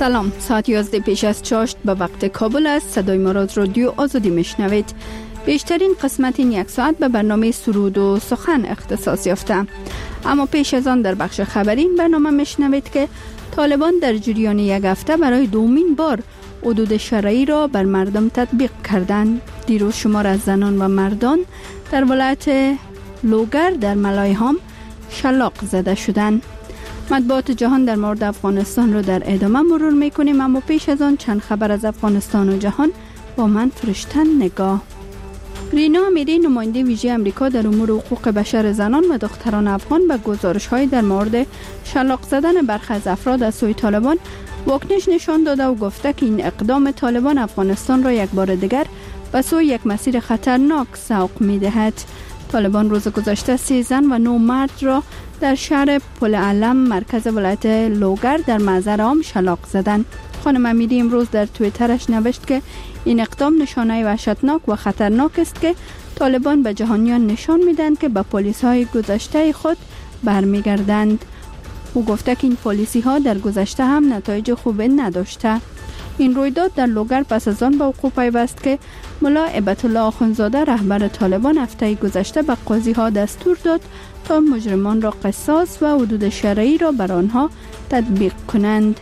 سلام، ساعت 11 پیش از چاشت به وقت کابل است. صدای ما را رادیو آزادی میشنوید. بیشترین قسمت این یک ساعت به برنامه سرود و سخن اختصاص یافته. اما پیش از آن در بخش خبری این برنامه میشنوید که طالبان در جریان یک هفته برای دومین بار حدود شرعی را بر مردم تطبیق کردند. دیروز شمار از زنان و مردان در ولایت لوگر در ملایهام شلاق زده شدند. مطبوعات جهان در مورد افغانستان رو در ادامه مرور میکنیم، اما پیش از آن چند خبر از افغانستان و جهان با من فرشتن نگاه. رینا امیری، نماینده ویژه امریکا در امور حقوق بشر زنان و دختران افغان، به گزارش‌های در مورد شلاق زدن برخی از افراد از سوی طالبان واکنش نشان داده و گفته که این اقدام طالبان افغانستان را یک بار دیگر به سوی یک مسیر خطرناک سوق می‌دهد. طالبان روز گذشته 3 زن و 9 مرد را در شهر پل علم مرکز ولایت لوگر در محضر عام شلاق زدند. خانم امیری امروز در توییترش نوشت که این اقدام نشانه وحشتناک و خطرناک است که طالبان به جهانیان نشان میدن که به پلیس‌های گذشته خود برمیگردند. او گفته که این پلیسی ها در گذشته هم نتایج خوبی نداشته. این رویداد در لوگر پس از آن به وقوع پیوست که ملا هیبت الله آخوندزاده رهبر طالبان هفته گذشته به قاضی ها دستور داد تا مجرمان را قصاص و حدود شرعی را بر آنها تطبیق کنند.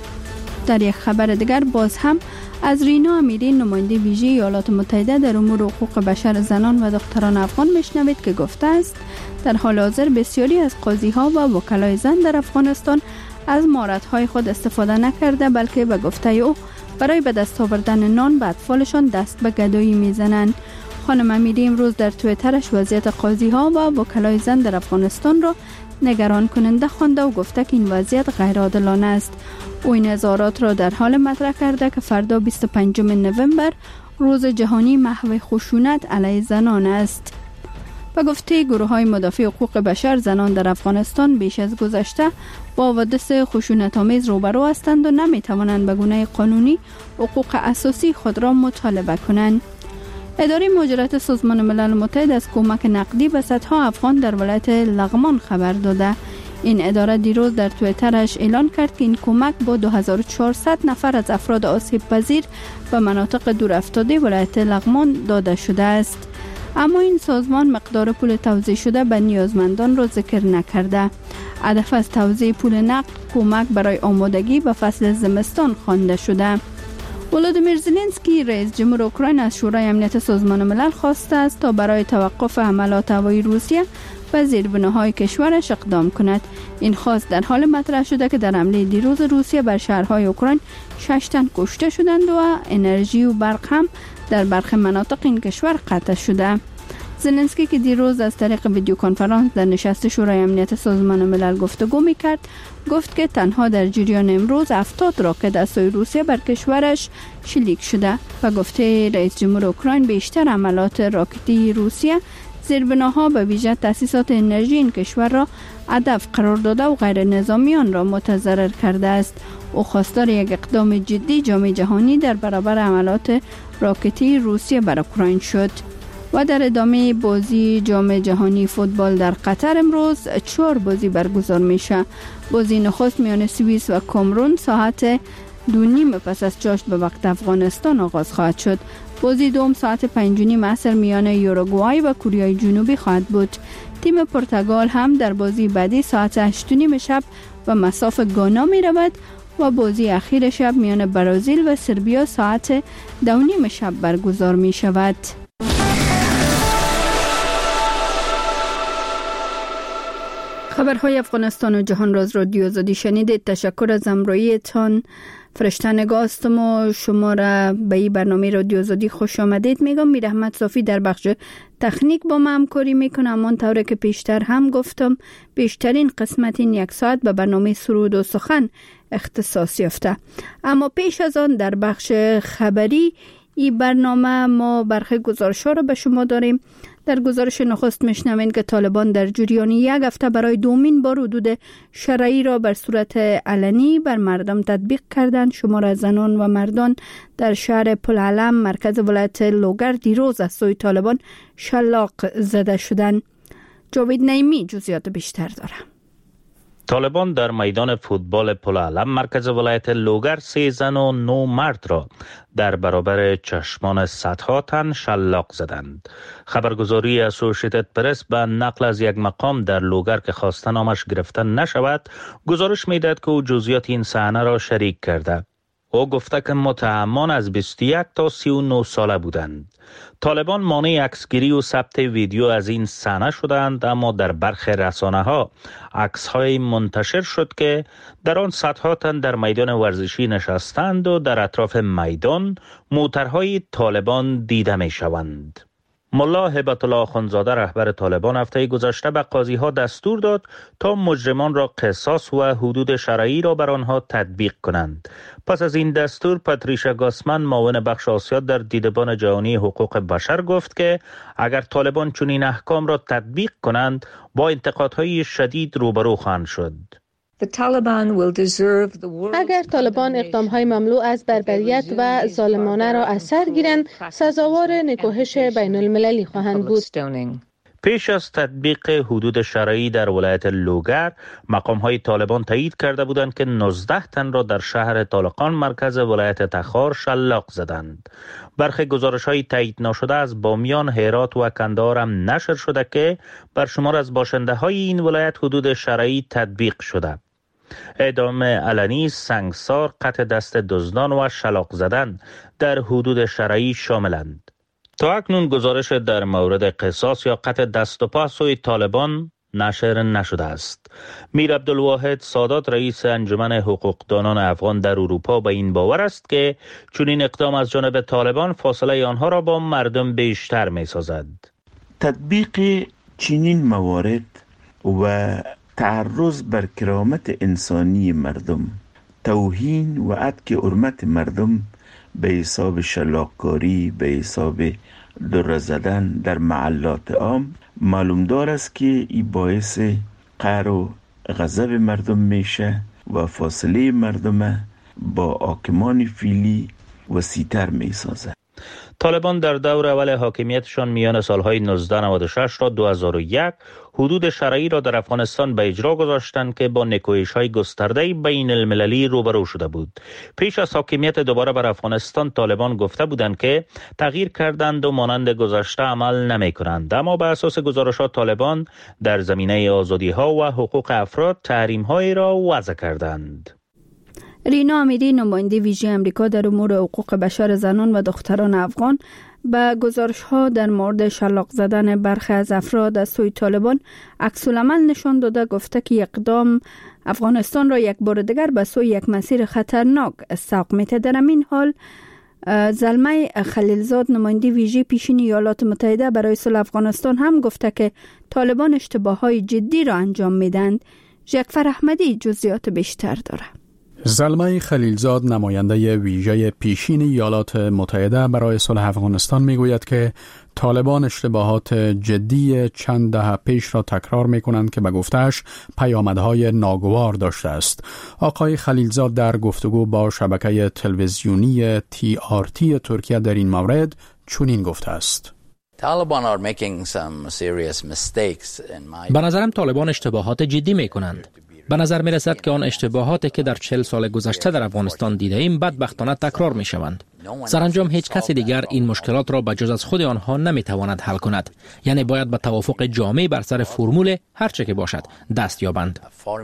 در یک خبر دیگر باز هم از رینا امیری، نماینده ویژه ایالات متحده در امور حقوق بشر زنان و دختران افغان میشنوید که گفته است در حال حاضر بسیاری از قاضی ها و وکلای زن در افغانستان از مهارت‌های خود استفاده نکرده، بلکه به گفته او برای به دست آوردن نان به اطفالشان دست به گدایی میزنند. خانم امیری امروز در توییترش وضعیت قاضی ها و وکلای زن در افغانستان را نگران کننده خوانده و گفته که این وضعیت غیر عادلانه است. او این اظهارات را در حال مطرح کرده که فردا 25 نوامبر روز جهانی محو خشونت علیه زنان است. به گفته گروه‌های مدافع حقوق بشر، زنان در افغانستان بیش از گذشته با حوادث خشونت‌آمیز روبرو هستند و نمی‌توانند به گونه قانونی حقوق اساسی خود را مطالبه کنند. اداره مهاجرت سازمان ملل متحد از کمک نقدی به صدها افغان در ولایت لغمان خبر داده. این اداره دیروز در توییترش اعلان کرد که این کمک با 2400 نفر از افراد آسیب پذیر به مناطق دورافتاده ولایت لغمان داده شده است. اما این سازمان مقدار پول توزیع شده به نیازمندان را ذکر نکرده. هدف از توزیع پول نقد کمک برای آمادگی به فصل زمستان خوانده شده. ولادیمیر زلنسکی، رئیس جمهور اوکراین، از شورای امنیت سازمان ملل خواسته است تا برای توقف حملات هوایی روسیه و زیربناهای کشورش اقدام کند. این خواست در حال مطرح شده که در حمله دیروز روسیه بر شهرهای اوکراین 6 تن کشته شدند و انرژی و برق هم در برخی مناطق این کشور قطع شده. زلنسکی که دیروز از طریق ویدیو کنفرانس در نشست شورای امنیت سازمان ملل گفتگو می‌کرد، گفت که تنها در جریان امروز 70 راکت از سوی روسیه بر کشورش شلیک شده و گفته رئیس جمهور اوکراین بیشتر حملات راکتی روسیه زیربناها به ویژه تأسیسات انرژی این کشور را هدف قرار داده و غیر نظامیان را متضرر کرده است. او خواستار یک اقدام جدی جامعه جهانی در برابر حملات راکتی روسیه بر اوکراین شد. و در ادامه بازی جام جهانی فوتبال در قطر امروز 4 بازی برگزار میشه. بازی نخست میان سوئیس و کامرون ساعت 2:30 پس از چاشت به وقت افغانستان آغاز خواهد شد. بازی دوم ساعت 5:30 عصر میان یوروگوای و کره جنوبی خواهد بود. تیم پرتغال هم در بازی بعدی ساعت 8:30 شب و مصاف گانا می رود و بازی اخیر شب میان برزیل و سربیا ساعت 2:30 شب برگزار می شود. خبرهای افغانستان و جهان را از رادیو آزادی شنیدید. تشکر از همراهیتان. فرشته نگاه هستم و شما را به این برنامه رادیو آزادی خوش آمدید میگم. میر احمد صافی در بخش تکنیک با ما همکاری میکنه. همانطور که پیشتر هم گفتم بیشترین قسمت این یک ساعت به برنامه سرود و سخن اختصاص یافته. اما پیش از آن در بخش خبری این برنامه ما برخی گزارش‌ها را به شما داریم. در گزارش نخست میشنوین که طالبان در جریان یک هفته برای دومین بار حدود شرعی را بر صورت علنی بر مردم تطبیق کردند. شمار از زنان و مردان در شهر پل علم مرکز ولایت لوگر دیروز از سوی طالبان شلاق زده شدند. جاوید نعیمی جزئیات بیشتر داره. طالبان در میدان فوتبال پل علم مرکز ولایت لوگر 3 زن و 9 مرد را در برابر چشمان صدها تن شلاق زدند. خبرگزاری اسوسییتد پرس به نقل از یک مقام در لوگر که خواسته نامش گرفته نشود گزارش می‌دهد که او جزئیات این صحنه را شریک کرده. او گفته که متهمان از 21 تا 39 ساله بودند. طالبان مانع عکسگیری و ثبت ویدیو از این صحنه شدند، اما در برخی رسانه‌ها عکس‌های منتشر شد که در آن صدها تن در میدان ورزشی نشستند و در اطراف میدان موترهای طالبان دیده می‌شوند. ملا هبت الله آخوندزاده رهبر طالبان هفته گذشته به قاضی‌ها دستور داد تا مجرمان را قصاص و حدود شرعی را بر آنها تطبیق کنند. پس از این دستور پاتریشا گاسمن معاون بخش آسیا در دیدبان جهانی حقوق بشر گفت که اگر طالبان چنین احکام را تطبیق کنند با انتقادهای شدید روبرو خواهند شد. اگر طالبان اقدام‌های مملو از بربریت و ظالمانه را از سر گیرند، سزاوار نکوهش بین المللی خواهند بود. پیش از تطبیق حدود شرعی در ولایت لوگر، مقام‌های طالبان تایید کرده بودند که 19 تن را در شهر طالقان مرکز ولایت تخار شلاق زدند. برخی گزارش‌های تایید نشده از بامیان، هرات و کندهار هم نشر شده که بر شمار از باشنده‌های این ولایت حدود شرعی تطبیق شده. اعدام علنی، سنگسار، قطع دست دزدان و شلاق زدن در حدود شرعی شاملند. تا اکنون گزارش در مورد قصاص یا قطع دست و پا سوی طالبان نشر نشده است. میر عبدالواحد سادات رئیس انجمن حقوقدانان افغان در اروپا به این باور است که چنین اقدام از جانب طالبان فاصله آنها را با مردم بیشتر می سازد. تطبیق چنین موارد و تعرض بر کرامت انسانی مردم، توهین و عتک حرمت مردم به حساب شلاق‌کاری، به حساب دره زدن در محلات عام معلوم دار است که این باعث قهر و غضب مردم میشه و فاصله مردم با حاکمان فعلی وسیع‌تر میسازه. طالبان در دور اول حاکمیتشان میان سالهای 1996 تا 2001 حدود شرعی را در افغانستان به اجرا گذاشتند که با نکوهش‌های گسترده بین المللی روبرو شده بود. پیش از حاکمیت دوباره بر افغانستان طالبان گفته بودند که تغییر کردند و مانند گذشته عمل نمی‌کنند، اما بر اساس گزارشات طالبان در زمینه آزادی‌ها و حقوق افراد تحریم‌هایی را وضع کردند. رینا امیری نماینده ویژه امریکا در امور حقوق بشر زنان و دختران افغان به گزارش‌ها در مورد شلاق زدن برخی از افراد از سوی طالبان عکس‌العمل نشان داده گفته که اقدام افغانستان را یک بار دیگر به سوی یک مسیر خطرناک سوق می‌دهد. در این حال زلمه خلیلزاد نماینده ویژه پیشین ایالات متحده برای صلح افغانستان هم گفته که طالبان اشتباه‌های جدی را انجام می‌دهند. جعفر احمدی جزئیات بیشتر دارد. زلمه خلیلزاد نماینده ویژه پیشین ایالات متحده برای صلح افغانستان میگوید که طالبان اشتباهات جدی چند دهه پیش را تکرار میکنند که به گفته‌اش پیامدهای ناگوار داشته است. آقای خلیلزاد در گفتگو با شبکه تلویزیونی TRT ترکیه در این مورد چنین گفته است: به نظرم طالبان اشتباهات جدی میکنند. به نظر می رسد که آن اشتباهاتی که در 40 سال گذشته در افغانستان دیده ایم بدبختانه تکرار می شوند. سرانجام هیچ کسی دیگر این مشکلات را به جز از خود آنها نمی تواند حل کند. یعنی باید به توافق جامع بر سر فرمول هر چه که باشد دست یابند.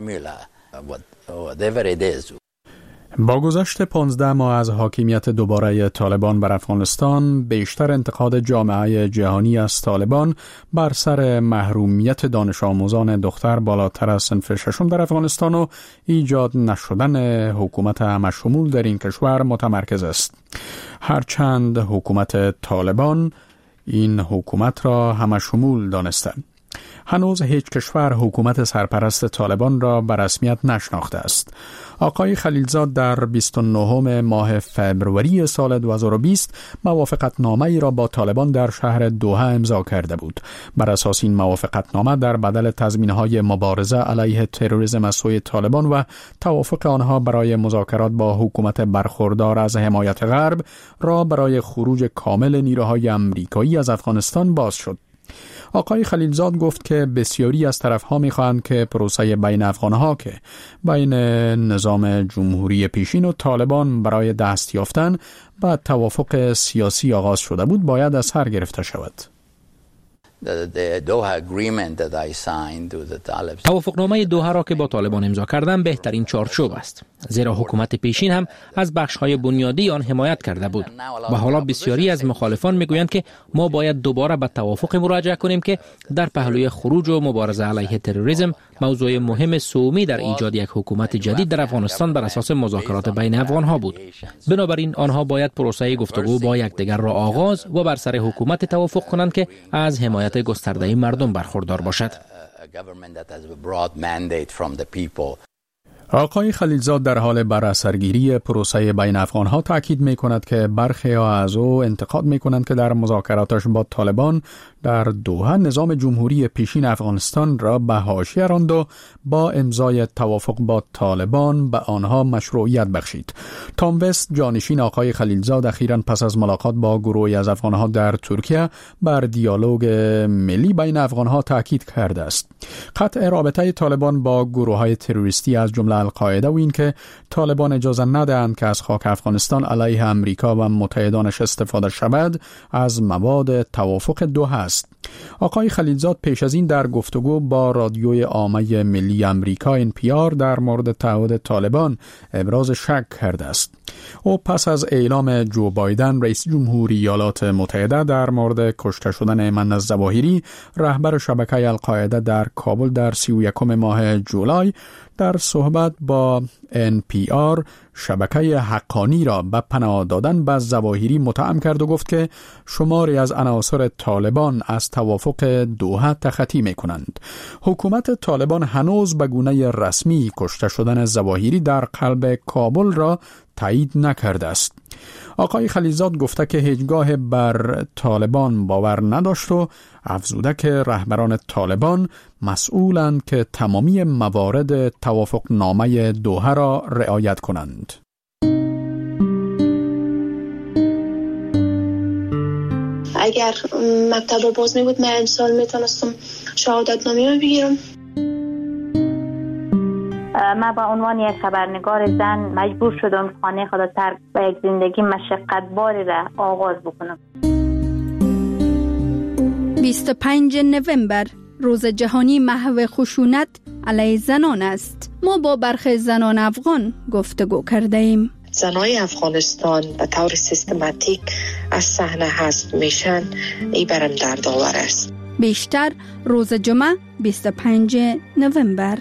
با گذشت 15 ماه از حاکمیت دوباره طالبان بر افغانستان، بیشتر انتقاد جامعه جهانی از طالبان بر سر محرومیت دانش آموزان دختر بالاتر از صنف ششم در افغانستان و ایجاد نشدن حکومت همشمول در این کشور متمرکز است. هرچند حکومت طالبان این حکومت را همشمول دانسته، هنوز هیچ کشور حکومت سرپرست طالبان را به رسمیت نشناخته است. آقای خلیلزاد در 29 ماه فبروری سال 2020 موافقتنامه‌ای را با طالبان در شهر دوحه امضا کرده بود. بر اساس این موافقتنامه در بدل تضمین‌های مبارزه علیه تروریسم از سوی طالبان و توافق آنها برای مذاکرات با حکومت برخوردار از حمایت غرب را برای خروج کامل نیروهای آمریکایی از افغانستان باز شد. آقای خلیلزاد گفت که بسیاری از طرف‌ها می‌خواهند که پروسه بین افغان‌ها که بین نظام جمهوری پیشین و طالبان برای دست یافتن به توافق سیاسی آغاز شده بود باید از سر گرفته شود. توافقنامه دوحه را که با طالبان امضا کردن بهترین چارچوب است، زیرا حکومت پیشین هم از بخش‌های بنیادی آن حمایت کرده بود و حالا بسیاری از مخالفان میگویند که ما باید دوباره به توافق مراجعه کنیم که در پهلوی خروج و مبارزه علیه تروریسم موضوع مهم سومی در ایجاد یک حکومت جدید در افغانستان بر اساس مذاکرات بین افغان‌ها بود. بنابراین آنها باید پروسه گفتگو با یکدیگر را آغاز و بر سر حکومت توافق کنند که از حمایت گسترده مردم برخوردار باشد. آقای خلیلزاد در حال براثرگیری پروسه بین افغان‌ها تاکید می‌کند که برخی از او انتقاد می‌کنند که در مذاکراتش با طالبان در دوحه نظام جمهوری پیشین افغانستان را به حاشیه راند و با امضای توافق با طالبان به آنها مشروعیت بخشید. تام وست، جانشین آقای خلیلزاد، اخیراً پس از ملاقات با گروهی از افغان‌ها در ترکیه بر دیالوگ ملی بین افغان‌ها تاکید کرده است. قطع رابطه طالبان با گروه‌های تروریستی از جمله القاعده و این که طالبان اجازه ندهند که از خاک افغانستان علیه امریکا و متحدانش استفاده شود از مواد توافق دوحه است. آقای خلیلزاد پیش از این در گفتگو با رادیوی عامه ملی امریکا NPR در مورد تعهد طالبان ابراز شک کرده است. او پس از اعلام جو بایدن رئیس جمهوری ایالات متحده در مورد کشته شدن ایمن الظواهری رهبر شبکه القاعده در کابل در 31 ماه جولای در صحبت با NPR شبکه حقانی را به پناه دادن به ظواهری متهم کرد و گفت که شماری از عناصر طالبان از توافق دوحه تخطی می کنند. حکومت طالبان هنوز به گونه رسمی کشته شدن ظواهری در قلب کابل را تایید نکرده است. آقای خلیلزاد گفته که هیچگاه بر طالبان باور نداشت و افزوده که رهبران طالبان مسئولند که تمامی موارد توافق نامه دوحه را رعایت کنند. اگر مکتب باز می بود من امسال میتونستم شهادت نامه بگیرم. من به عنوان یک خبرنگار زن مجبور شدم خانه خود را ترک و یک زندگی مشقت‌باری را آغاز بکنم. 25 نوامبر روز جهانی محو خشونت علیه زنان است. ما با برخی زنان افغان گفتگو کرده ایم. زنای افغانستان به طور سیستماتیک از صحنه حذف میشن. این برام دردآور است. بیشتر روز جمعه 25 نوامبر.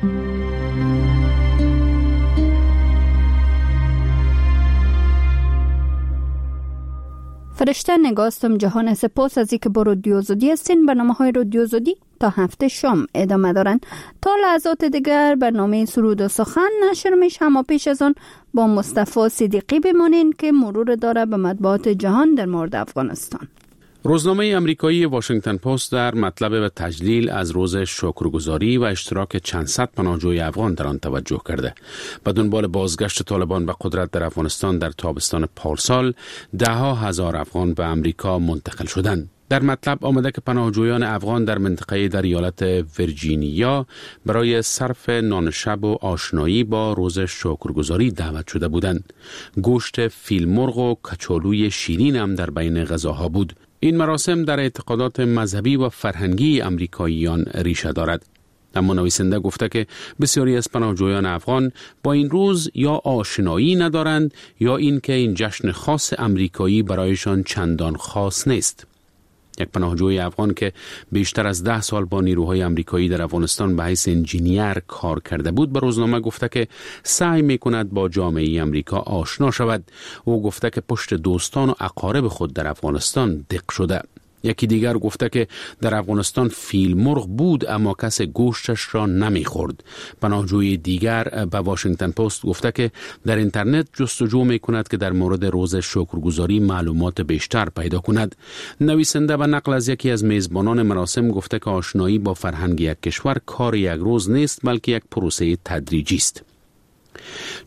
فرشته نگاستم جهان، سپاس از اینکه با رادیو زودی هستین. برنامه‌های رادیو زودی تا هفته شام ادامه دارن. تا لحظات دیگر برنامه سرود و سخن نشر میشه، اما پیش از آن با مصطفی صدیقی بمانین که مرور داره به مطبوعات جهان در مورد افغانستان. روزنامه امریکایی واشنگتن پست در مطلب به تجلیل از روز شکرگزاری و اشتراک چند صد پناهجوی افغان در آن توجه کرده. به دنبال بازگشت طالبان به قدرت در افغانستان در تابستان پارسال، ده‌ها هزار افغان به امریکا منتقل شدند. در مطلب آمده که پناهجویان افغان در منطقه در ایالت ویرجینیا برای صرف نان شب و آشنایی با روز شکرگزاری دعوت شده بودند. گوشت فیل مرغ و کچالوی شیرین هم در بین غذاها بود. این مراسم در اعتقادات مذهبی و فرهنگی امریکاییان ریشه دارد. اما نویسنده گفته که بسیاری از پناهجویان افغان با این روز یا آشنایی ندارند یا اینکه این جشن خاص امریکایی برایشان چندان خاص نیست. یک پناهجوی افغان که بیشتر از 10 سال با نیروهای امریکایی در افغانستان به حیث انجینیر کار کرده بود به روزنامه گفته که سعی می‌کند با جامعه امریکا آشنا شود. او گفته که پشت دوستان و اقارب خود در افغانستان دق شده. یکی دیگر گفته که در افغانستان فیل مرغ بود اما کس گوشتش را نمیخورد. پناهجوی دیگر به واشنگتن پست گفته که در اینترنت جستجو میکند که در مورد روز شکرگزاری معلومات بیشتر پیدا کند. نویسنده به نقل از یکی از میزبانان مراسم گفته که آشنایی با فرهنگ یک کشور کار یک روز نیست بلکه یک پروسه تدریجی است.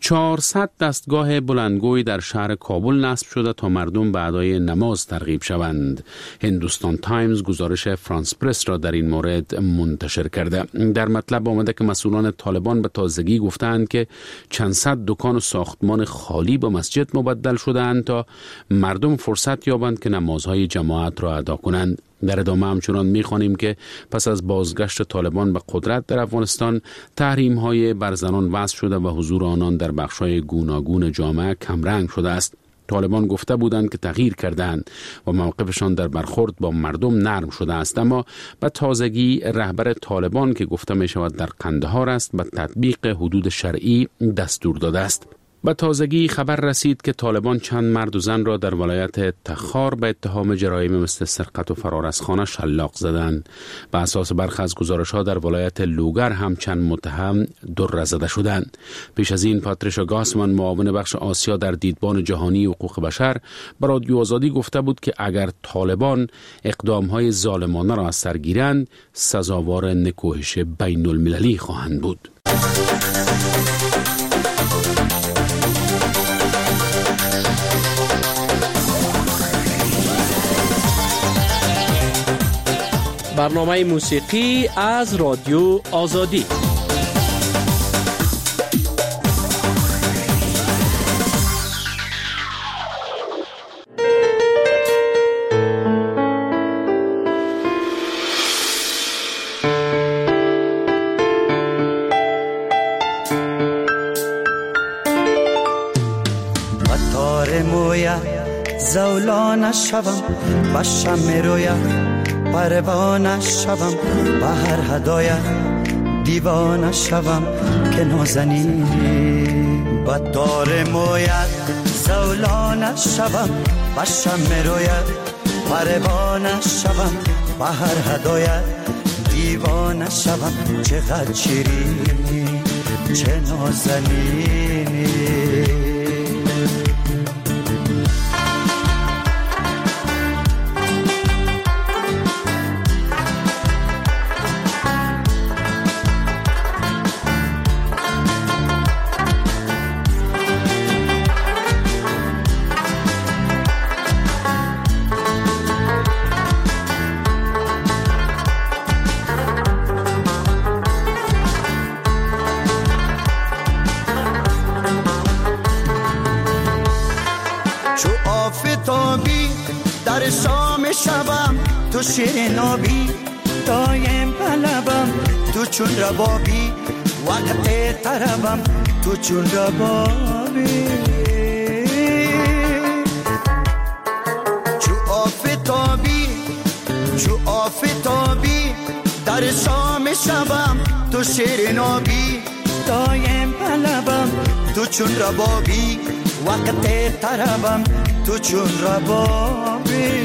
400 دستگاه بلندگوی در شهر کابل نصب شده تا مردم به ادای نماز ترغیب شوند. هندوستان تایمز گزارش فرانس پرس را در این مورد منتشر کرده. در مطلب آمده که مسئولان طالبان به تازگی گفتند که چند صد دکان و ساختمان خالی به مسجد مبدل شده‌اند تا مردم فرصت یابند که نمازهای جماعت را ادا کنند. در ادامه همچنان می‌خوانیم که پس از بازگشت طالبان به قدرت در افغانستان تحریم‌های بر زنان وضع شده و حضور آنان در بخش‌های گوناگون جامعه کمرنگ شده است. طالبان گفته بودند که تغییر کردند و موقفشان در برخورد با مردم نرم شده است، اما به تازگی رهبر طالبان که گفته می شود در قندهار است به تطبیق حدود شرعی دستور داده است. به تازگی خبر رسید که طالبان چند مرد و زن را در ولایت تخار به اتهام جرایم مثل سرقت و فرار از خانه شلاق زدند. به اساس برخی از گزارش‌ها در ولایت لوگر هم چند متهم دره زده شدند. پیش از این پاتریشا گاسمان معاون بخش آسیا در دیدبان جهانی حقوق بشر به رادیو آزادی گفته بود که اگر طالبان اقدام‌های ظالمانه را از سر گیرند سزاوار نکوهش بین المللی خواهند بود. برنامه موسیقی از رادیو آزادی. بطار مویا زولان شوم باشم میرویا پروانه شوم به هر هدایت دیوانه شوم که نازنینی بطار مویت زولانه شوم باشم میرویت پروانه شوم به هر هدایت دیوانه شوم چقدر شیرینی چه نازنینی در شام شبم تو شیرین آبی دایم بلبم تو چون ربابی وقت طربم تو چون ربابی چو آفتابی در شام شبم تو شیرین آبی دایم بلبم تو چون ربابی وقت طربم تو چون ربابی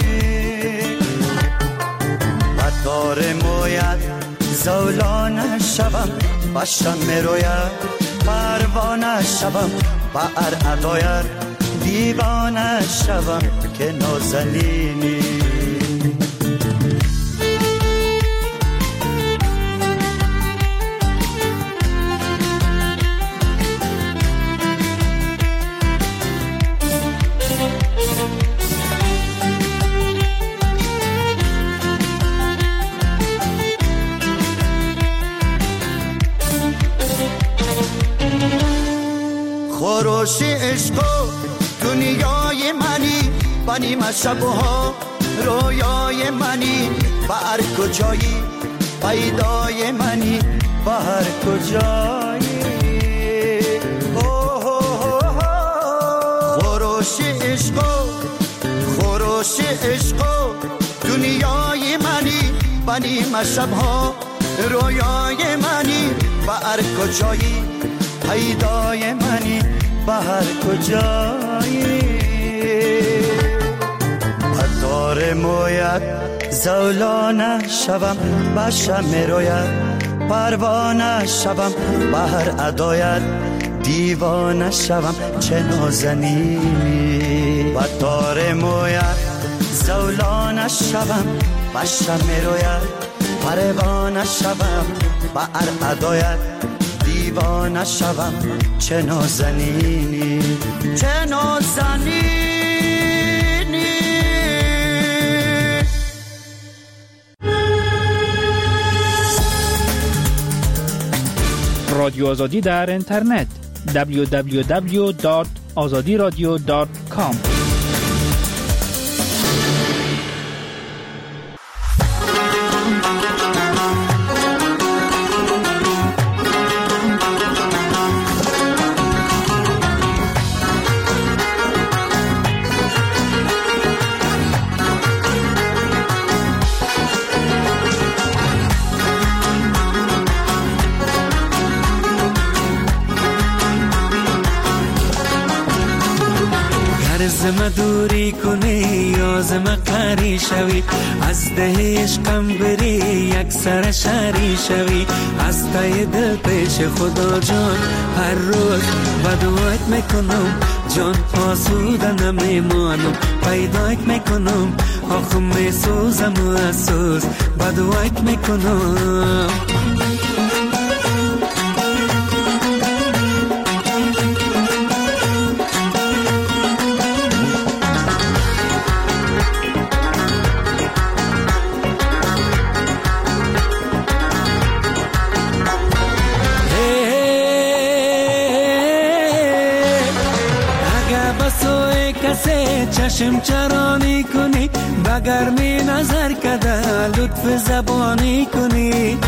بطار مویت زولانه شوم باشم میرویت پروانه شوم با ادایت دیوانه شوم که نازنینی خروش عشق و دنیای منی بنی شبها رویای منی با هر کجایی پیدای منی با هر کجایی خروش عشق و دنیای منی بنی شبها رویای منی با هر کجایی پیدای منی به هر کجایی بطار مویت زولانه شوم باشم میرویت پروانه شوم به هر ادایت دیوانه شوم چه نازنینی بطار مویت زولانه شوم باشم میرویت پروانه شوم به هر ادایت دیوانه شوم چه نازنینی چه نازنینی. رادیو آزادی در اینترنت www.azadiradio.com. زم دوری کنی یا زم قری شوی از ده عشقم بری یک سر شری شوی از تای دل پیش خدا جان هر روز بدوایت میکنم جان آسوده نمیمانم پیدایت میکنم آخه میسوزم و اسوز بدوایت میکنم. چشم چرانی کنی بگرمی نظر کده لطف زبانی کنی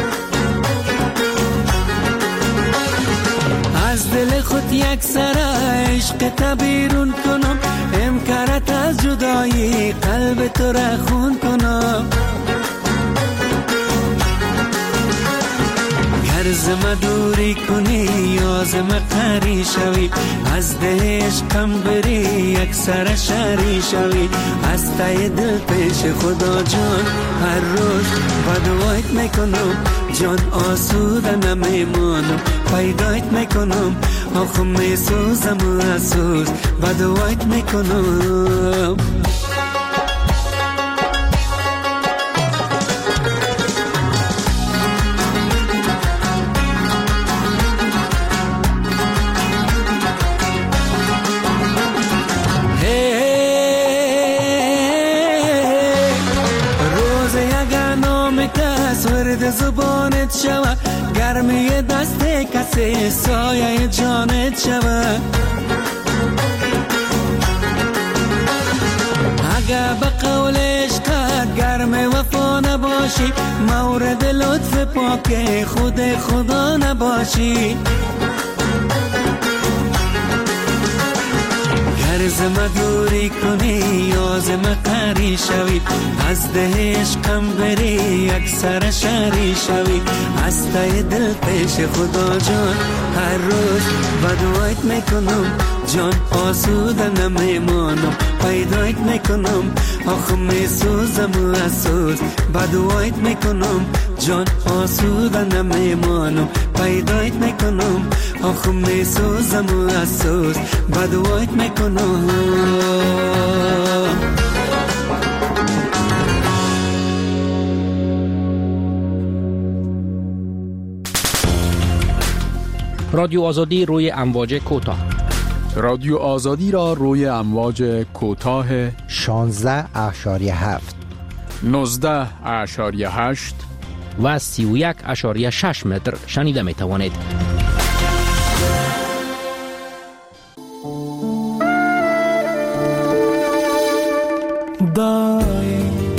از دل خود یک سر عشق تبیرون کنم امکارت از جدایی قلب تو را خون کنم. زم دوری کنی یا زم قری شوی از ده عشقم بری یک سر شری شوی از تای دل پیش خدا جان هر روز بدوایت میکنم جان آسوده نمیمانم پیدایت میکنم آخه میسوزم و اسوز بدوایت میکنم. زبانت شود گرمی دست کسی سایه جانت شود اگر به قول عشقت گرم وفا نباشی مورد لطف پاک خود خدا نباشی. زم دوری کنی یا زم قری شوی از ده عشقم بری یک سر شری شوی از تای دل پیش خدا جان هر روز بدوایت میکنم جان آسوده نمیمانم پیدایت میکنم آخه میسوزم و اسوز بدوایت میکنم جان آسوده نمیمانم پیدایت میکنم آخه میسوزم و اسوز بدوایت میکنم. رادیو آزادی روی امواج کوتاه. رادیو آزادی را روی امواج کوتاه 16.7 19.8 و 31.6 متر شنیده می توانید. دای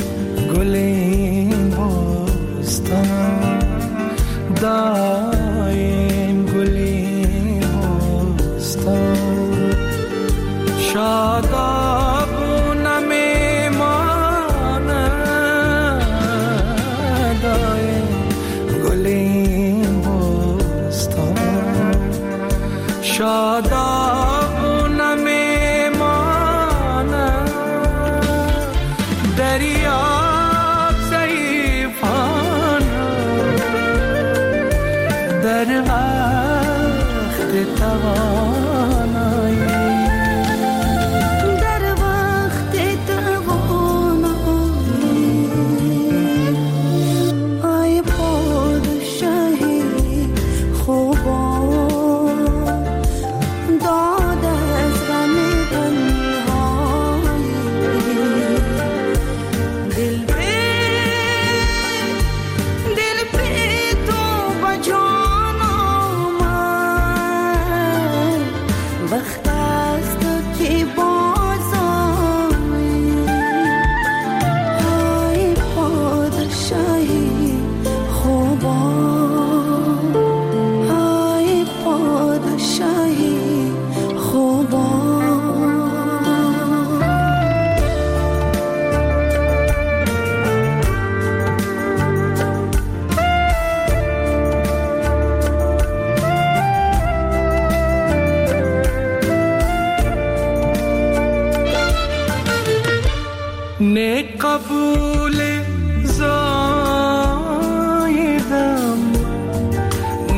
گلین بستان دایم گلین بستان شادابونه میمانه دایم گلین بستان شادابونه میمانه دریاب ضعیفانه در وقت توانایی در وقت توانایی ای پادشاهی خوبان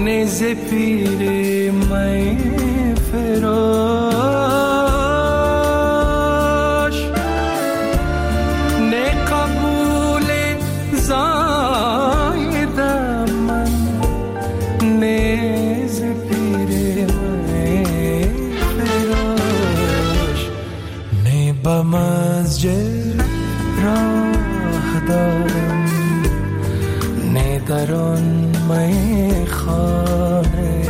نیز پیر می فراش نه قبول زایده من نیز پیر می فراش نه به مسجد راه دارم نه در آن می خانه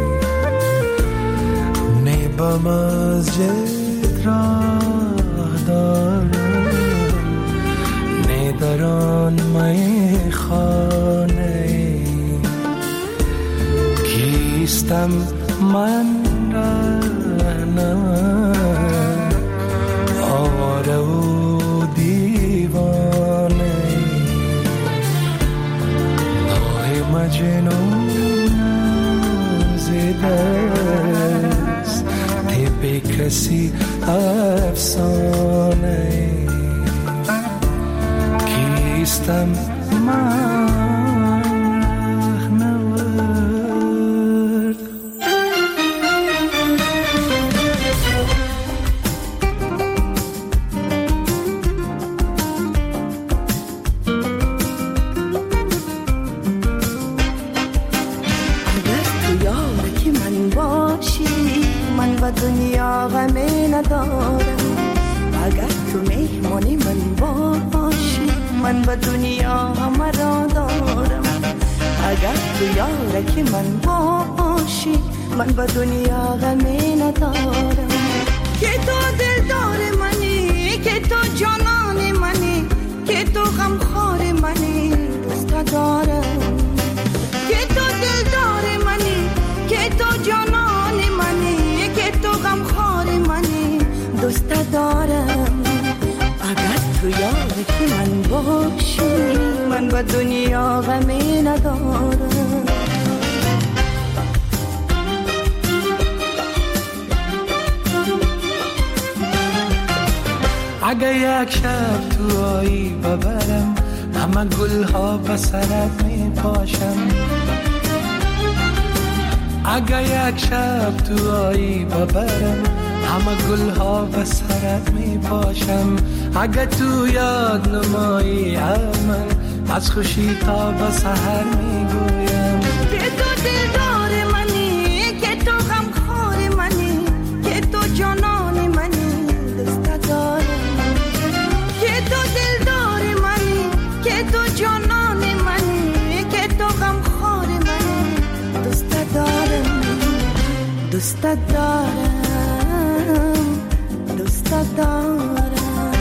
نه به مسجد راه دارم نه در آن می خانه کیستم من رهنم آواره و دیوانه مجنون زدست تیپ کسی افسانه کیستم من رهنورد دنیا غمی ندارم اگر تو مهمانی من باشی من به دنیا همه را دارم اگر تو یارکی من باشی من به دنیا غمی ندارم که تو دلدار منی که تو جانان منی که تو غمخوار منی دوست دارم که تو دلدار منی که تو جانان منی تو غمخوار منی دوست دارم اگر تو یارکی من باشی من به دنیا غمی ندارم اگر یک شب تو آیی ببرم همه گلها به سرت می پاشم اگر یک شب تو آیی ببرم همه گلها به سرت می پاشم اگر تو یاد نمایی من از خوشی تا به سحر می گویم که تو دلدار منی که تو غمخوار منی که تو جانان منی دوست دارم که تو دلدار منی که تو جانان منی که تو غمخوار منی دوست دارم دوست دارم دوست دارم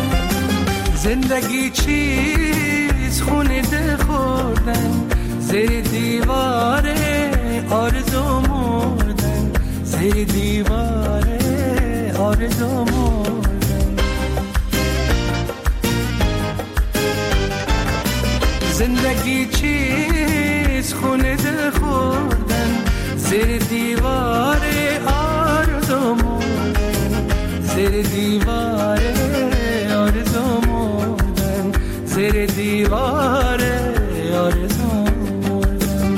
زندگی چیز خونه دل خوردن زیر دیواره آرزو مردن زیر دیواره آرزو مردن زندگی چیز خونه دل خوردن زیر دیواره آرزو مردن زیر دیواره آرزو مردن زیر دیواره آرزو مردن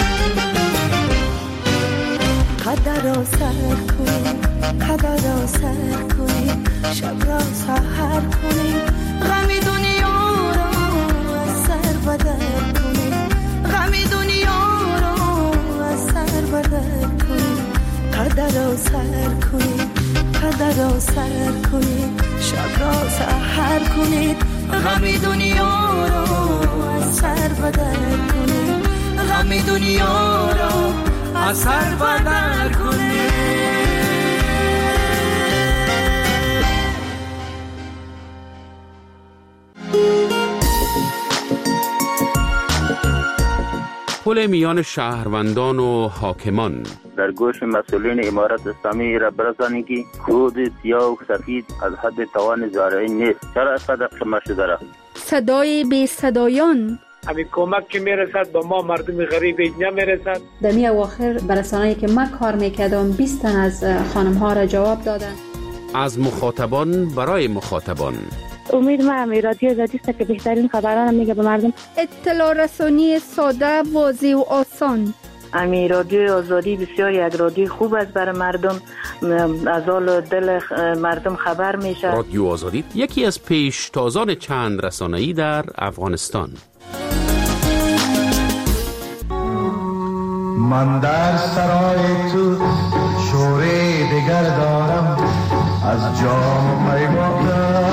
قدر را سر کنی قدر را سر کنی شب را سحر کنی غمی دنیا را از سر بدر کنی غمی دنیا را از سر بدر کنی قدر را سر کنی قدر را سر کنی شب را سحر کنی غمی دنیا را از سر بدر کنی غمی دنیا را از سر بدر کنی پل میان شهروندان و حاکمان در گوش مسئولین امارت اسلامی را برسانید که کود سیاه و سفید از حد توان زارعی نیست. چرا صدق شما شده را؟ صدای بی صدایان همین کمک که میرسد به ما مردم غریب نمیرسد. در می اواخر برسانه‌ای که من کار میکردم 20 تن از خانم ها را جواب دادن. از مخاطبان برای مخاطبان امید ما رادیو آزادی است که بهترین خبران میگه به مردم. اطلاع رسانی ساده، واضح و آسان امی رادیو آزادی بسیار یک رادیو خوب است برای مردم، از حال دل مردم خبر میشه. رادیو آزادی یکی از پیشتازان چند رسانه‌ای در افغانستان. من در سرای تو شوری دیگر دارم، از جام پیما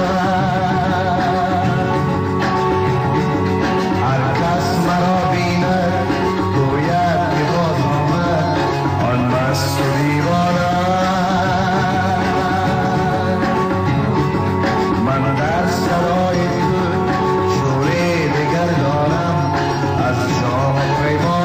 هر کس مرا بیند گوید که باز آمد آن مست و دیوانه. من در سرای تو شوری دیگر دارم، از جام پیما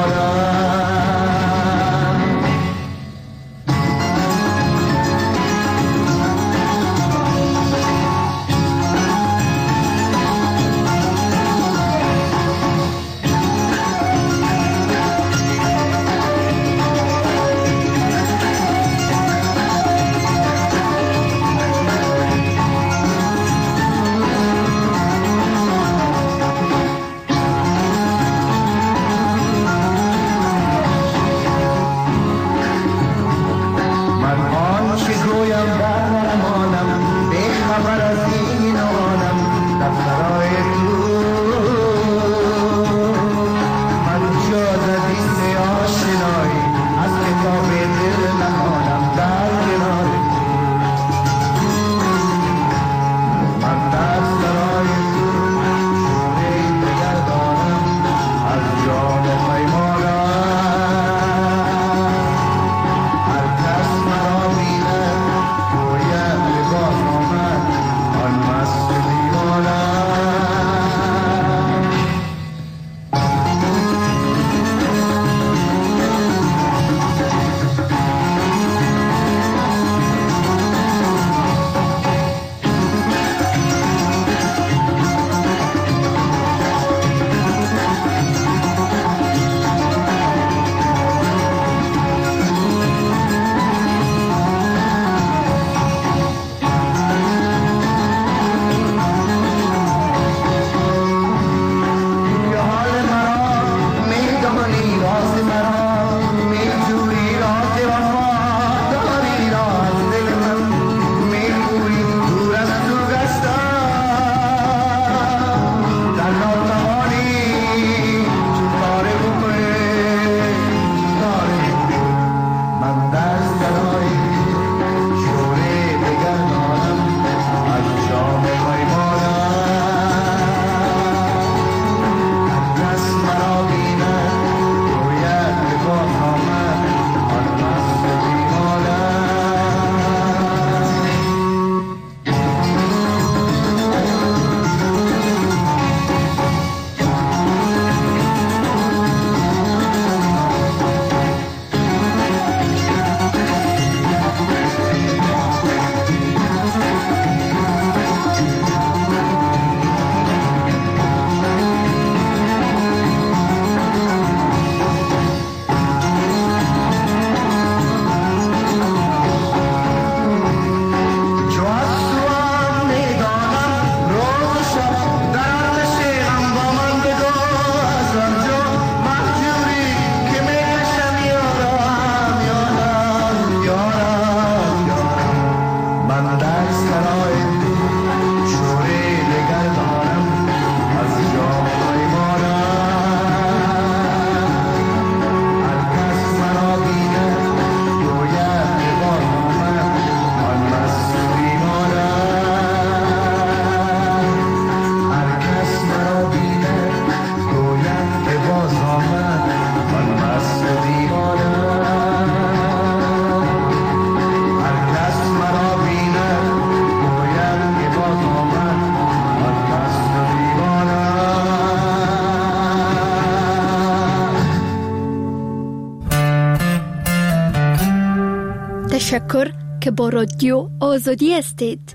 تشکر که با رادیو آزادی هستید.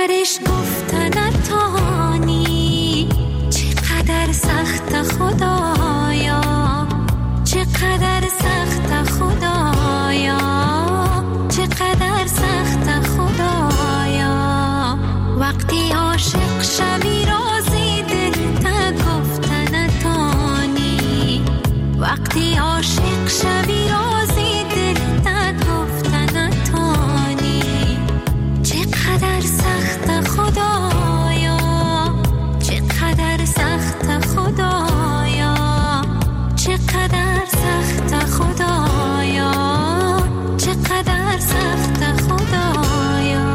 چقدرش گفتن نتانی، چقدر سخت خدایا، چقدر سخت خدایا، چقدر سخت خدایا. وقتی عاشق شوی رازی دل تا گفتن نتانی، وقتی عاشق شوی رازی دل تا گفتن نتانی. چقدر سخت خدایا، چقدر سخت خدایا، چقدر سخت خدایا، چقدر سخت خدایا.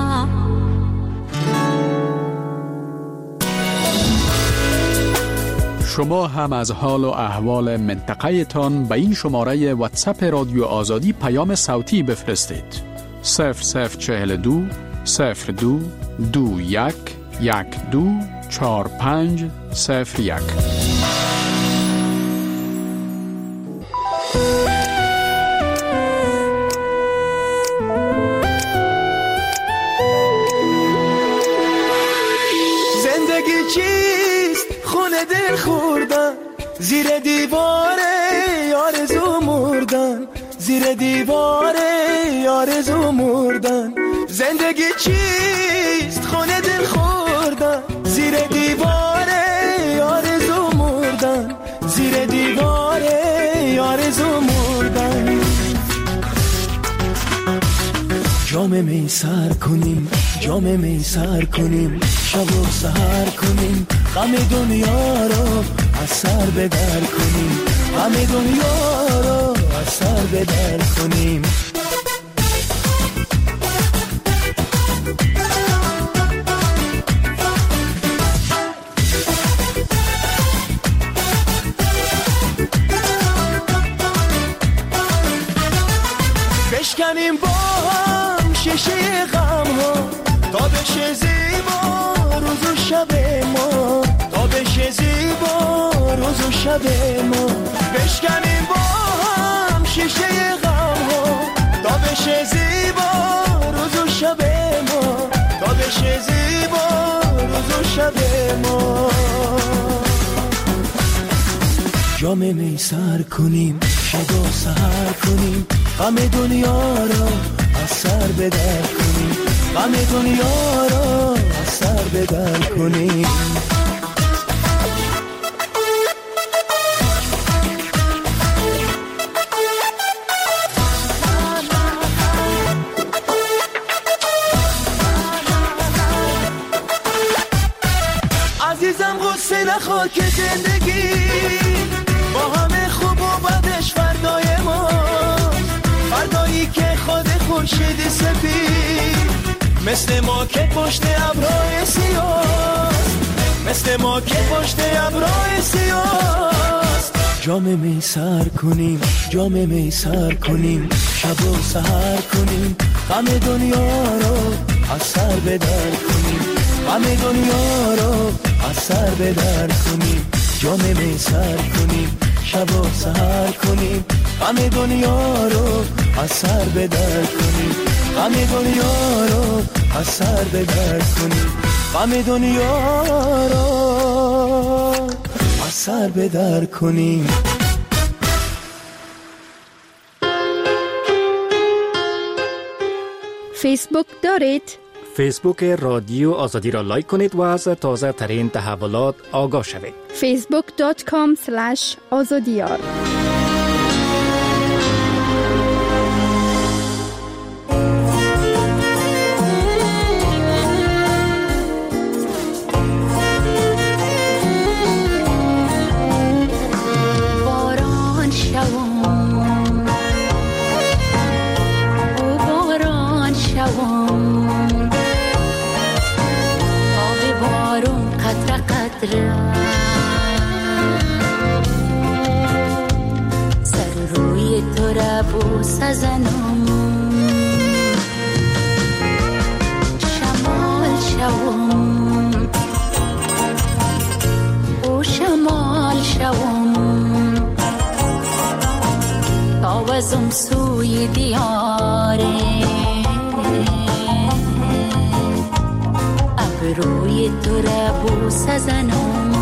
شما هم از حال و احوال منطقه تان به این شماره واتساپ رادیو آزادی پیام صوتی بفرستید. 0042 02 21 12 45 01. زندگی چیست؟ خونه دل خوردن، زیر دیواره آرزو مردن، زیر دیواره آرزو مردن. زندگی چیست؟ خونه دل خوردن، زیر دیواره آرزو مردن، زیر دیواره آرزو مردن. جام می سر کنیم، جام می سر کنیم، شب و سحر کنیم، غم دنیا رو از سر بدر کنیم، غم دنیا رو از سر بدر کنیم. بشکنیم با هم شیشه غم ها، تا بشه زیبا روز و شب ما، تا بشه زیبا روز و شب ما. بشکنیم با هم شیشه غم ها، تا بشه زیبا روز و شب ما، تا بشه زیبا روز و شب ما. جام می سر کنیم، شب و سحر کنیم، غم دنیا رو از سر بدر کنیم، غم دنیا رو از سر بدر کنیم. عزیزم غصه نخور که زندگی با همه خوب و بدش فردای ما، فردایی که خود خورشید سفید مثل ما که پشت ابرهای سیاه، مثل ما که پشت ابرهای سیاه. جام می سر کنیم، جام می سر کنیم، شب و سحر کنیم، غم دنیا رو از سر بدر کنیم، غم دنیا رو از سر بدر کنیم. جام می سر کنیم، شب و سحر کنیم، غم دنیا رو از سر بدر کنیم، غم دنیا رو از سر بدر کنیم، غم دنیا رو از سر بدر کنیم. فیسبوک دارید؟ فیسبوک رادیو آزادی را لایک کنید و از تازه ترین تحولات آگاه شوید. facebook.com/azadiyar. سر روی تو را بوسه زنم، شمال شوم و شمال شوم، آوازم سوی دیاره روی تو را بوسه زنم.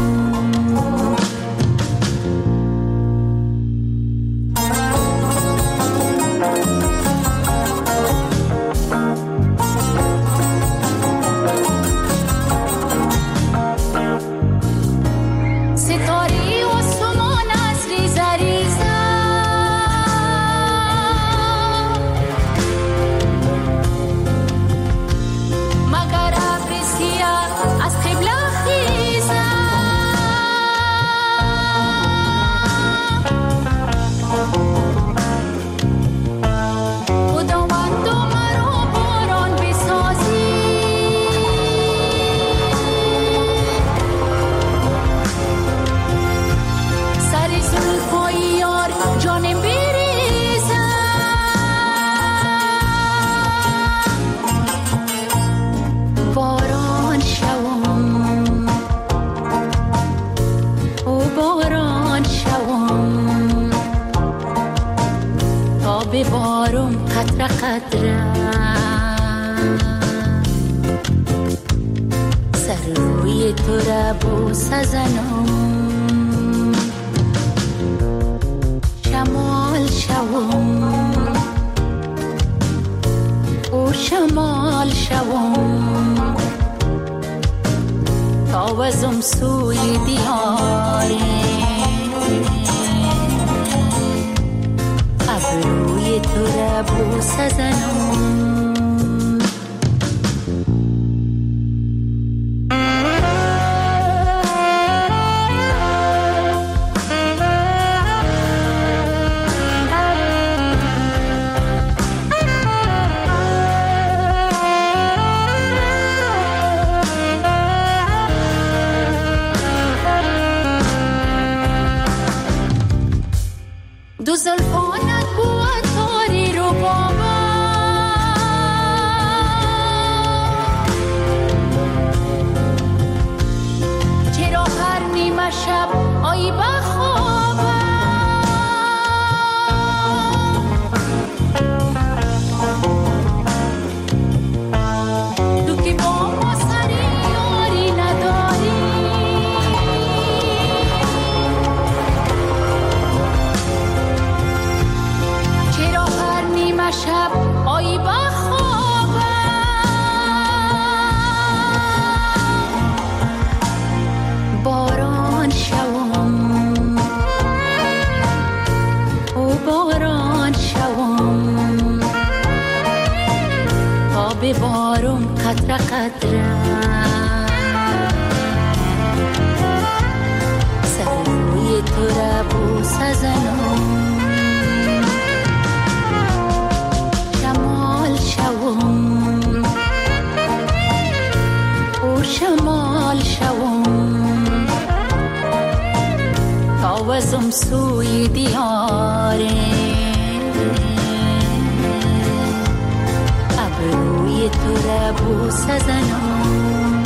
ببارم قطره قطره سر روی تو را بوسه زنم. شمال شوم او شمال شوم تا وزم سوی دیاره روی تو را بوسه زنم. دو زلفانت بود تاری رو بابا چرا هر نیمه شب آیی بخوابم تو که با ما سری یاری نداری شب آیی بخوابم باران شوم او باران شوم تا ببارم قطره قطره سر روی تو را بوسه زنم. شمال شوم تا وزم سوی دیاره ابروی تو را بوسه زنم.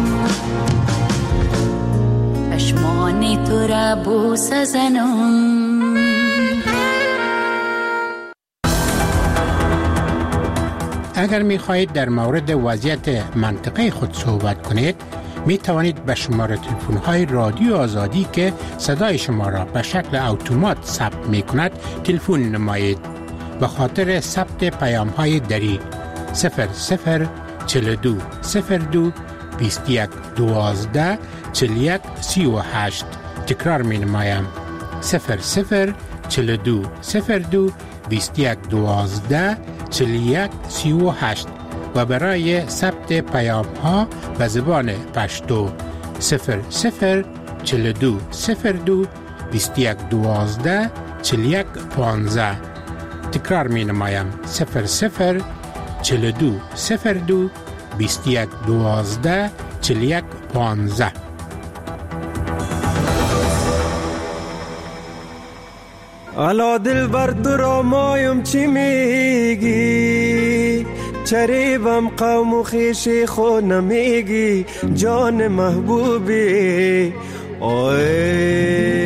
چشمان تو را بوسه زنم. اگر می خواهید در مورد وضعیت منطقه خود صحبت کنید می توانید به شماره تلفن های رادیو آزادی که صدای شما را به شکل اتومات ثبت می کند تلفن نمایید. به خاطر ثبت پیام های دری 0042 02 21 12 41 38 تکرار می نمایم 0042 02 21 12 41 38 و برای ثبت پیام ها به زبان پشتو 0042 02 21 12 41 15 تکرار می نمایم 0042 02 21 12 41 15. الا دل بر تو را مایم چی میگی چریبم قوم و خیشی خود نمیگی جان محبوبی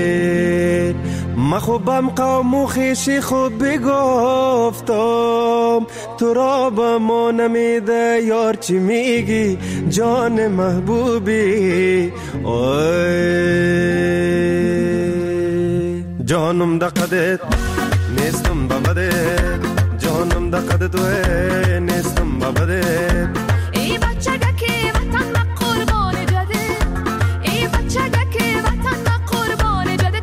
اوه مخوبم قوم و خیشی خود بگفتم بام تو را با ما نمیده یار چی میگی جان محبوبی جانم دقدت نیستم ببدت جانم دقدت توه نیستم ببدت ای بچه که وطن ما قربان جده ای بچه که وطن ما قربان جده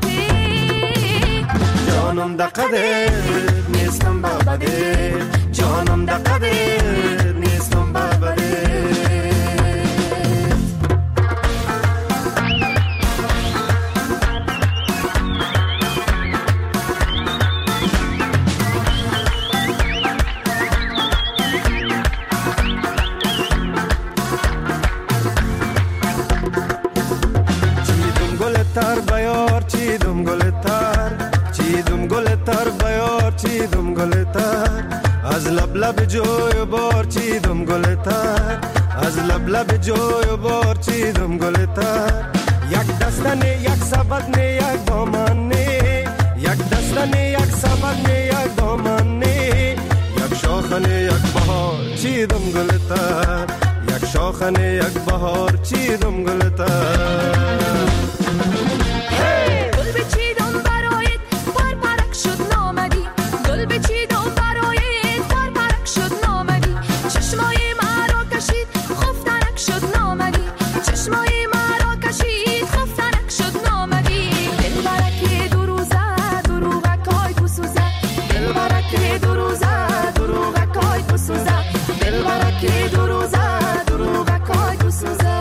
جانم دقدت نیستم ببدت جانم دقدت نیستم ببدت تر بیار چیدم گلتر چیدم گلتر بیار چیدم گلتر از لب لب جوی بار چیدم گلتر از لب لب جوی بار چیدم گلتر یک دستنه یک سبدنه یک دامنه یک دستنه یک سبدنه یک دامنه یک شاخنه یک بهار چیدم گلتر یک شاخنه یک بهار چیدم گلتر گل بچیدم برایت پرپرک شد نامدی گل بچیدم برایت پرپرک شد نامدی چشمای مرا کشید خفتنک شد نامدی چشمای مرا کشید خفتنک شد نامدی دل برک دو روزه دروغکای بسوزه دل برک دو روزه دروغکای بسوزه دل برک دو روزه دروغکای بسوزه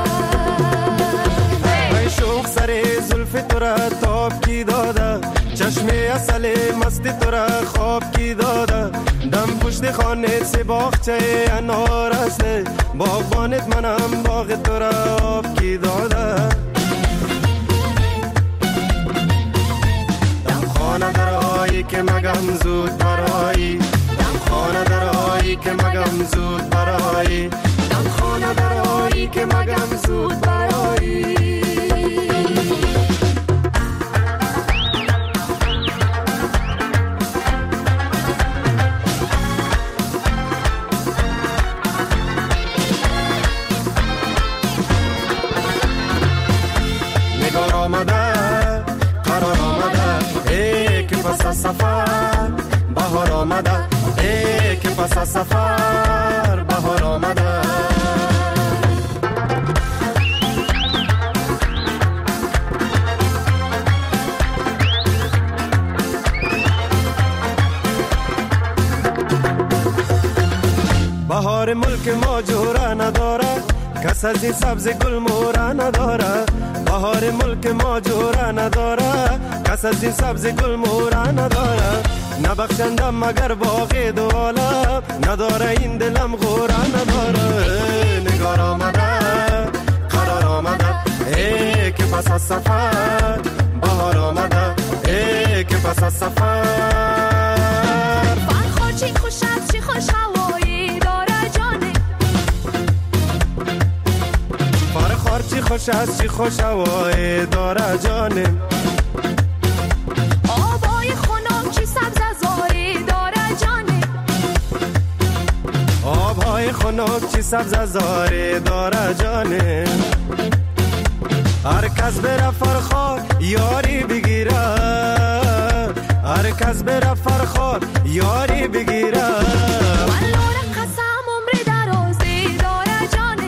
شوق سر زلف تو را تاب کی داده چشم اصل مستی تو را خواب کی داده دم پشت خانه سی باغچه انار است باغبانت منم باغ تو را آب کی داده دم خانه درهایی که مگم زود برایی دم خانه درهایی که مگم زود برایی دم خانه درهایی که مگم زود برایی قرار آمده ای که پس از سفر بهار آمده ای که پس از سفر بهار آمده بهار ملک ما جوره نداره کس از این سبز گل موره نداره بهار ملک ما جوره نداره کس از این سبز گل موره نداره نبخشندم مگر باغ دو عالم نداره این دلم غوره نداره نگار آمده قرار آمده ای که پس از سفر بهار آمده ای که پس از سفر فرخار چی خوش از چی خوش هوایی داره جانه فرخار چی خوش از چی خوش هوایی داره جانه آبای خنک چی سبز زاری داره جانه آبهای خنک چی سبز زاری داره جانه هر کس بره فرخار یاری بگیره هر کس بره فرخار یاری بگیره والله قسم عمر درازی داره جانه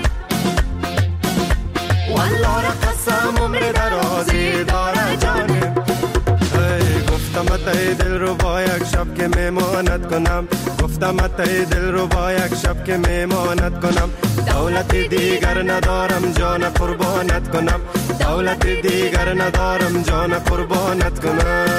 والله قسم عمر درازی داره جانه گفتم ای دل رو با یک شب که میمانت کنم گفتم ای دل رو با یک شب که میمانت کنم دولت دیگر ندارم جان قربانت کنم دولت دیگر ندارم جان قربانت کنم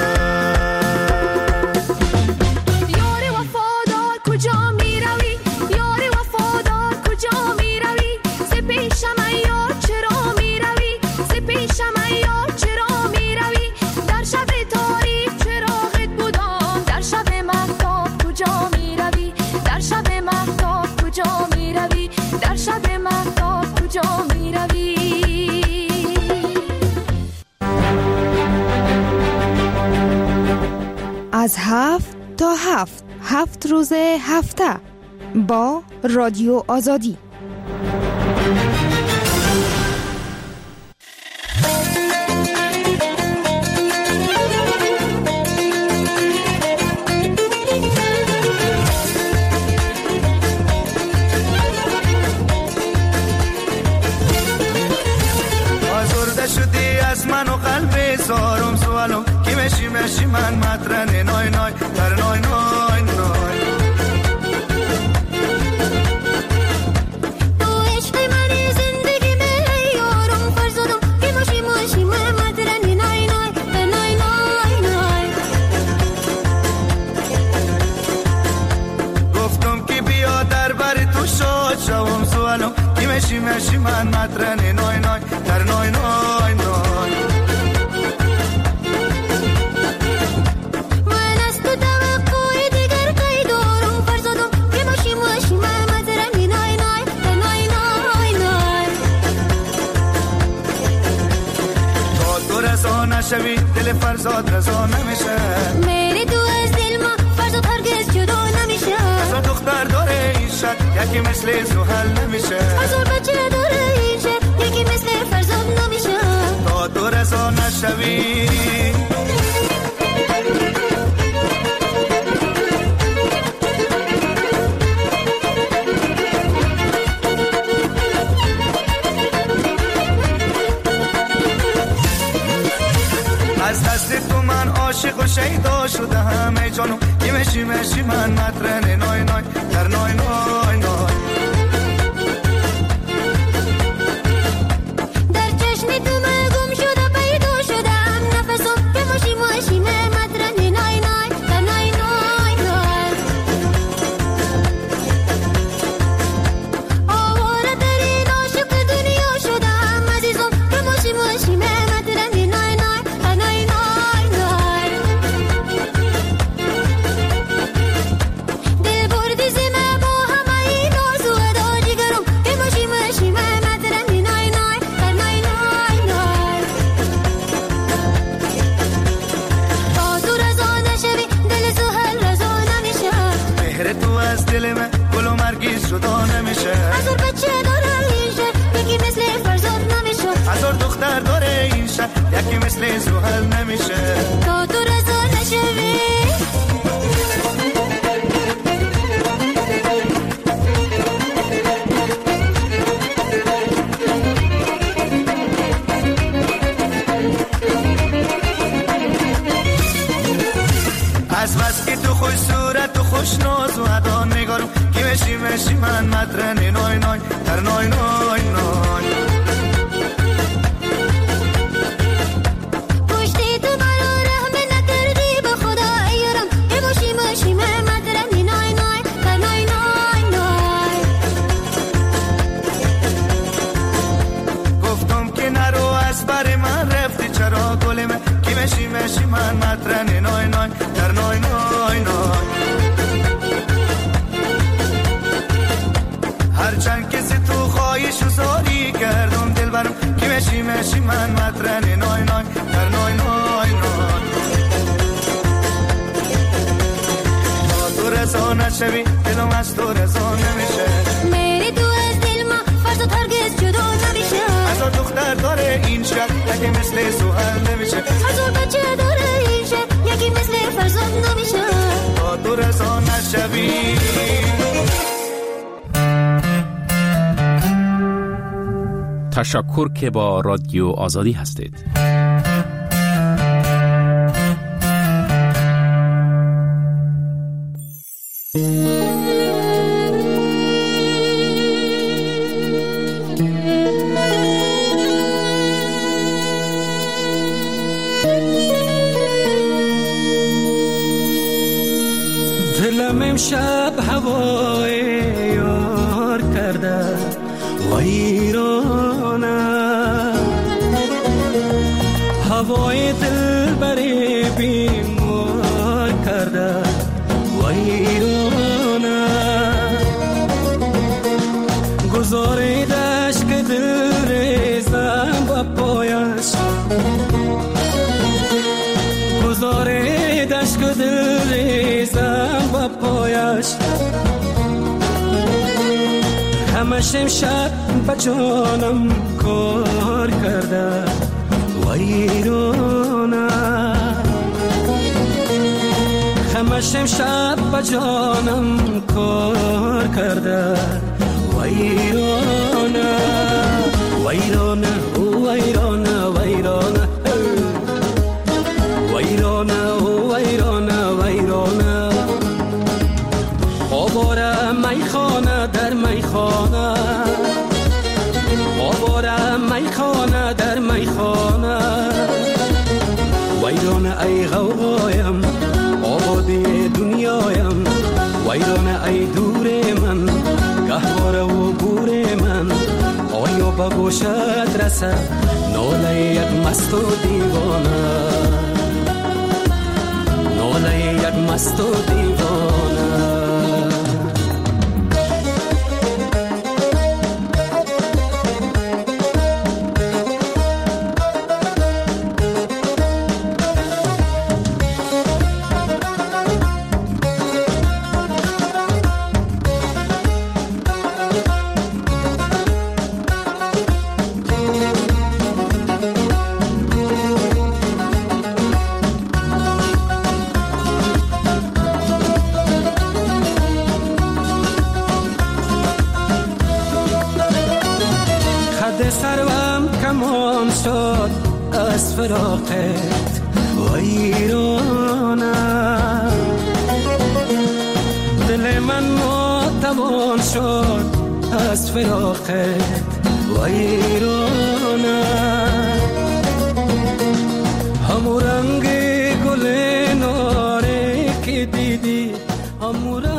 یار وفادار کجا می روی یار وفادار کجا می روی ز پیشم یار چرا می روی ز پیشم یار چرا می روی در شب تاریک چراغت بودم در شب مهتاب کجا می روی در شب مهتاب کجا می روی در شب مهتاب کجا می روی از 7 تا 7 7 روز هفته با رادیو آزادی. آزرده شدی از من و قلب زارم سوالم کی مشی من مطرن نای نای در نای نای نای تو عشق من زندگی می یارم فرزادم کی مشی من مطرن نای نای در نای نای نای گفتم که بیا در بر تو شاد شوم سوالم کی مشی من مطرن نای نای در نای نای نای نشوی دل فرزاد رضا نمیشه میری تو از دل ما فرزاد هرگز جدا نمیشه هزار دختر داره این شهر یکی مثل زحل نمیشه هزار بچه داره این شهر یکی مثل فرزاد نمیشه تا تو رضا نشوی از دست تو من عاشق و شیدا شده همه جانو کی مشی من مطرن نای نای در نای نای نای در چشم تو من گم شده پیدا شده هم نفسم کی مشی من مطرن نای نای در نای نای نای آواره در این عاشق دنیا شده هم عزیزم کی مشی من مطرن نای نای در نای نای نای دل بردی زمه با همه این آرزو ادا جگرم کی مشی من مطرن نای نای در نای نای نای تا تو رضا نشوی دل زحل رضا نمیشه مهر تو از دل من گل و مرگیز جدا نمیشه هزار بچه داره این شهر یکی مثل فرزاد نمیشه هزار دختر داره این شهر یکی مثل زحل نمیشه تا تو رضا نشوی از بس که تو خوش صورت و خوش ناز و ادا نگارم کی مشی من مطرن نای نای در نای نای نای پشتی تو مرا رحم نکردی به خدا ایارم کی مشی من مطرن نای نای در نای نای نای گفتم که نرو از بر من رفتی چرا گل من کی مشی من مطرن نای نای در نای نای نای هرچند کسی تو خواهیش و زاری کردم دل برم کی مشی من مطرن نای نای در نای نای نای تا تو رضا نشوی دلم از تو رضا نمیشه میری تو از دل ما فرزاد هرگز جدا نمیشه هزار دختر داره این شهر یکی مثل زحل نمیشه هزار بچه داره این شهر یکی مثل فرزاد نمیشه تا تو رضا نشوی تشکر که با رادیو آزادی هستید. دلم امشب هوای یار کرده و ایرانه هوای دل بری بیمار کرده و ایرانه گذاریدش که دل ریزم با پایش گذاریدش که دل ریزم با پایش همش امشب با جانم کار کرده ویرانه همش امشب با جانم کار کرده ویرانه ویرانه او ویرانه ویرانه ویرانه او ویرانه ویرانه آواره میخانه در میخانه آواره میخانه در میخانه ویرانه ای غوغایم آبادی دنیایم ویرانه ای دور من گهواره و گور من آیا به گوشت رسه ناله یک مست و دیوانه ناله یک مست و دیوانه سروم کمان شد از فراقت ویرانه دل من ناتوان شد از فراقت ویرانه همو رنگ گل ناره که دیدی همو